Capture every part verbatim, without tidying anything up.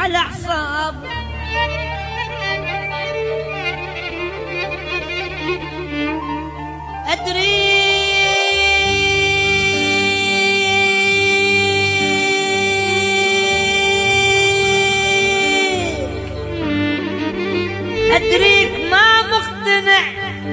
على اعصاب. ادري ادريك ما مقتنع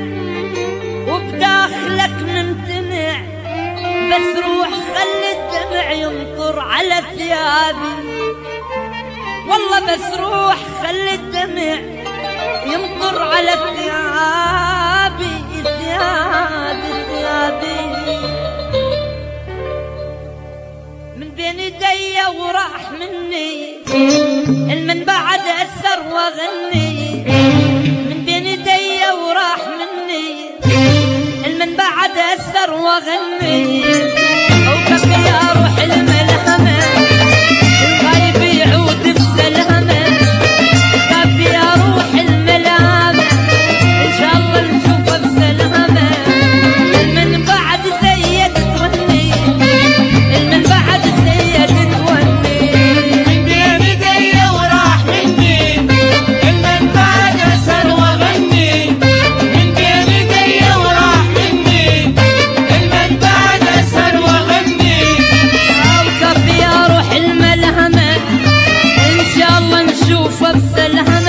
وبداخلك ممتنع، بس روح خلي الدمع يمطر على ثيابي. والله بس روح خلي الدمع يمطر على ثيابي ثيابي ثيابي. من بين يدي وراح مني المن بعد أسر وغني. من بين يدي وراح مني المن بعد أسر وغني. وكفي أروح الملهمة الغايب يعود بسلامة. كفي أروح الملامة إن شاء الله نشوفه بسلامة. المن بعد زيك توني المن بعد زيك توني. من بين يدي وراح مني المن بعد أسر وغني. من بين يدي وراح مني المن بعد أسر وغني. وكفي أروح الملهمة إن شاء الله نشوفه بسلامة.